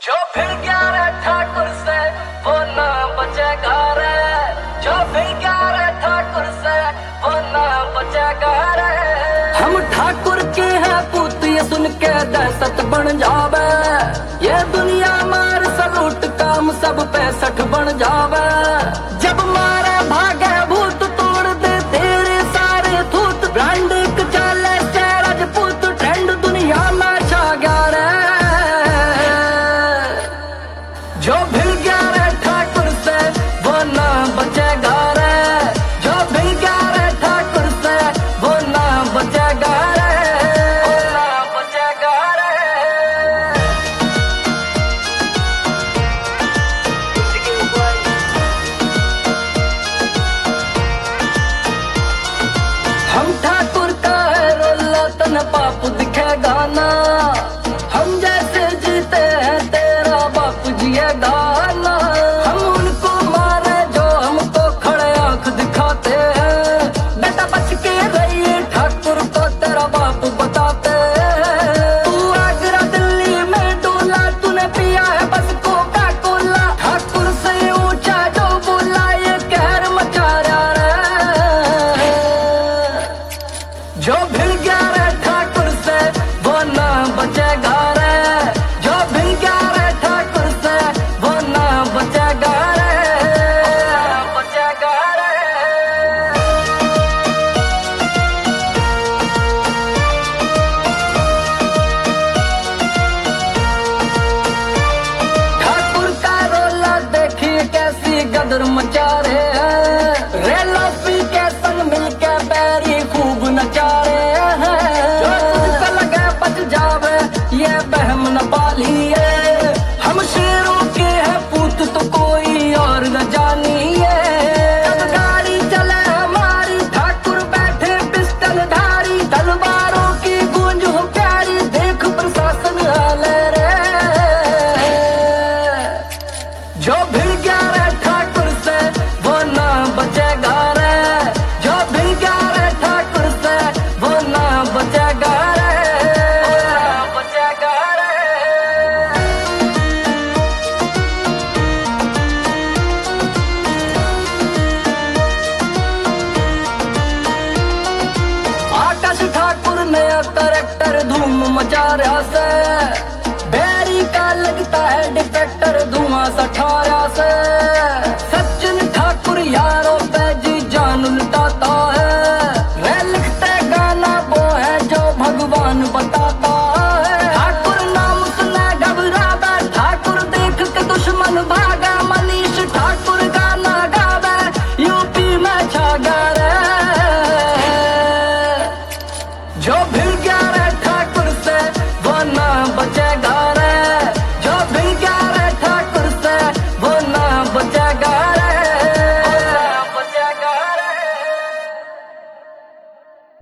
जो फिर गया रे ठाकुर से वो ना बचेगा रे। जो फिर गया रे ठाकुर से वो ना बचेगा रे। हम ठाकुर के हैं पूत ये सुन के दहशत बन जावे। ये दुनिया मार सलूट काम सब पे सठ बन जावे। जब मारे भागे भूत तोड़ दे तेरे सारे थूत। ब्रांड चले से राजपूत ट्रेंड दुनिया में छा गया रे। जो भिड़ गया रे ठाकुर से वो ना बचेगा रे। जो भिड़ गया रे ठाकुर से वो ना बचेगा रे। वो ना बचेगा रे। हम ठाकुर का है रोला तन पाप दिखेगा ना। हम जैसे जीते हैं तेरा बाप जिएगा ना। हम उनको मारे जो हमको खड़े आंख दिखाते हैं। बेटा बच के रहिए ठाकुर को तेरा बाप बताते हैं। तू आगरा दिल्ली में डोला तूने पिया है बस कोका कोला। ठाकुर से ऊंचा जो बोला ये कहर मचा रहा रे। जो भिड़ गया रे ठाकुर से वो ना बचेगा रे। जो भिड़ गया रे ठाकुर से वो ना बचेगा रे। बचेगा रे। ठाकुर का रोला देखिए कैसी गदर मचा रहे हैं। रेला पी के संग मिलके बैरी खूब नचा रहे हैं। जो तुझको लगे बच जावे ये बहम न पालिए। हम शेरों के हैं पूत तो कोई और न जानिए। जब गाड़ी चले हमारी ठाकुर बैठे पिस्टल धारी। तलवारों की गूंज हो प्यारी देख प्रशासन हाले रे। जो भिड़ गया रे ठाकुर से वो ना बचेगा रे। जो भिड़ गया रे ठाकुर से वो ना बचेगा रे। वो ना बचेगा रे। आकाश ठाकुर नया करेक्टर धूम मचा रहा से। बैरी का लगता है डिफेक्टर धुआं सा